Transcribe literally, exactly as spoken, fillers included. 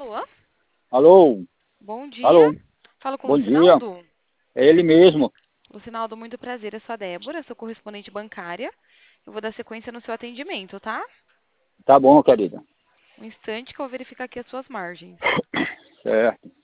Alô? Alô? Bom dia. Alô? Falo com o Bom dia. Lucinaldo? É ele mesmo. Lucinaldo, muito prazer. Eu sou a Débora, sou correspondente bancária. Eu vou dar sequência no seu atendimento, tá? Tá bom, querida. Um instante que eu vou verificar aqui as suas margens. Certo.